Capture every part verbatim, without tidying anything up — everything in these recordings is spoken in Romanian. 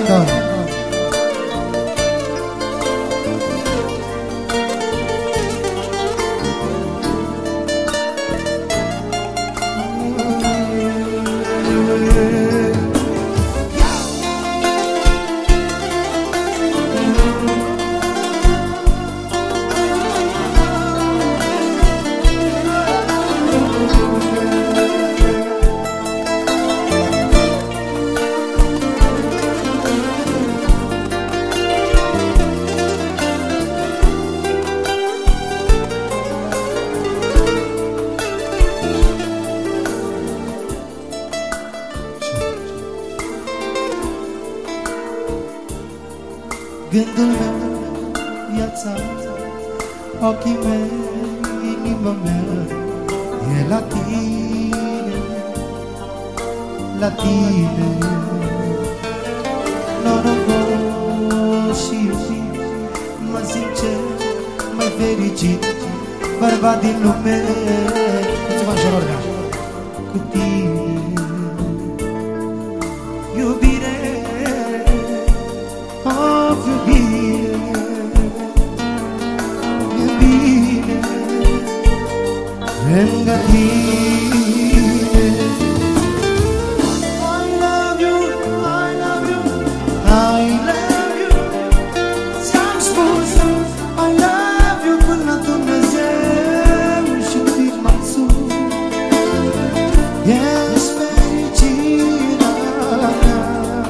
Brandon. Gândul meu, viața, ochii mei, inima mea e la tine, la tine. Norocos și mă sincer, mai fericit bărbat din lume. Mulțumesc, Jororga. Cu tine, iubire, of iubire, iubire, lângă tine. I love you, I love you, I love you. Ți-am spus I love you până Dumnezeu și un pic mai sus. Ești fericirea mea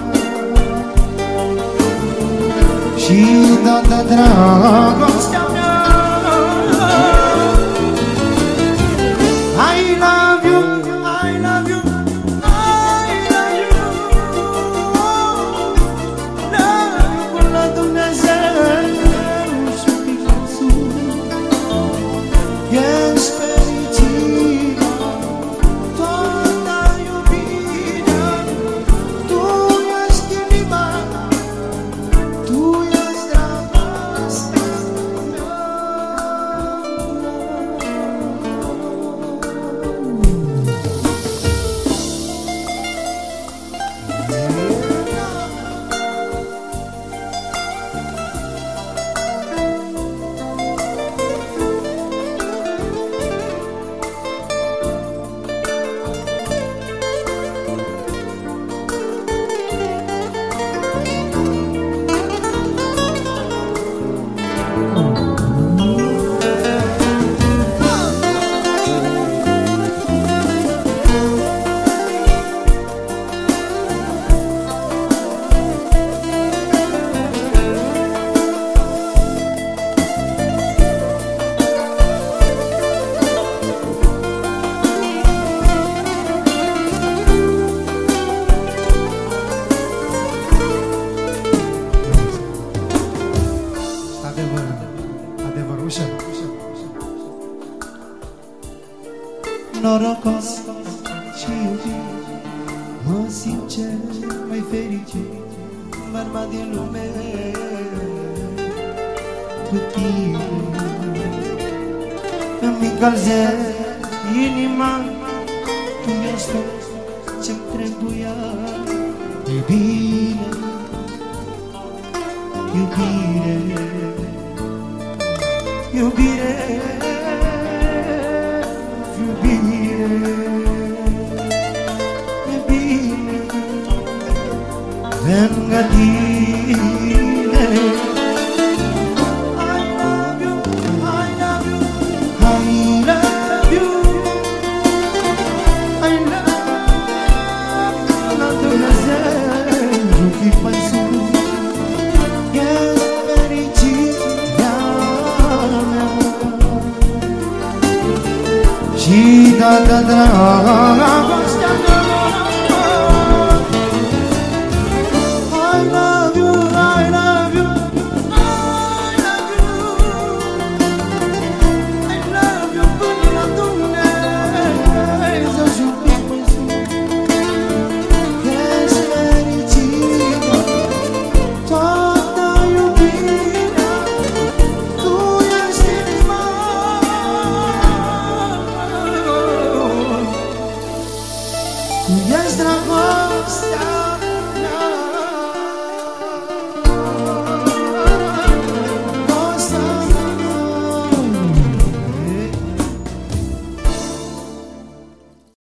și toată dragostea mea. I love you, I love you, I love you. Love you până la Dumnezeu și un pic mai sus. Ești fericirea, toată iubirea. Tu ești inima, tu ești dragostea mea. Adevăr, adevăr, ușor, ușor, ușor. Norocos și iubit, mă simt cel mai fericit bărbat din lume. Cu tine îmi încălzești inima, tu ești tot ce-mi trebuia. Iubire, iubire, iubire, iubire, iubire, lângă tine. I love you, I love you, I love you, I love you, la Dumnezeu, un pic mai sus. Ești fericirea mea și toată dragostea